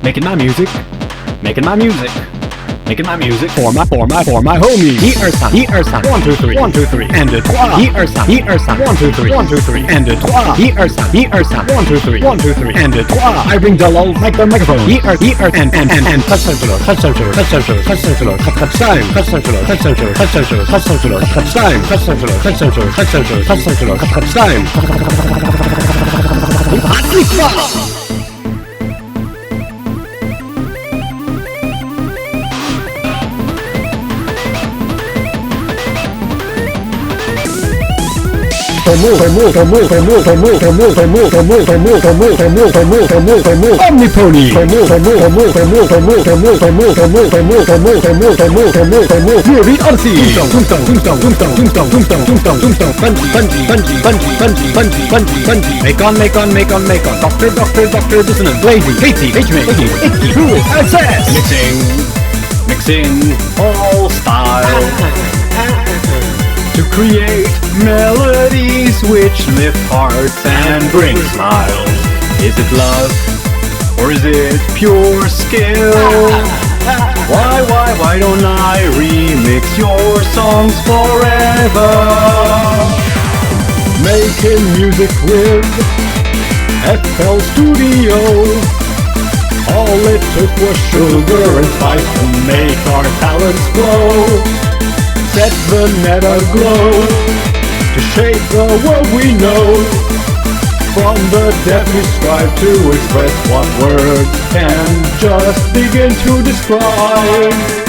Making my music, making my music, making my music for my homies. 1, 2, 3, 1, 2, 3, 1, 2, 3, and 3. 1, 2, 3, 1, 2, 3, and 3. 1, 2, 3, 1, 2, 3, and 3. I bring the low like the microphone. And touch time, touch time, touch time, touch time, touch time, touch time, touch time, touch time, touch time, touch time, touch time, touch time, touch time, touch time, touch time. Hotly fast. Omnipony. Fury Odyssey. Make on. Doctor Dissonance. Lazy, Katie, Icky, Cruise, Access. Mixing all styles. To create melodies which lift hearts and bring smiles. Is it love or is it pure skill? Why don't I remix your songs forever? Making music with FL Studio. All it took was sugar and spice to make our talents glow. Set the net aglow to shape the world we know. From the depth we strive to express what words can just begin to describe.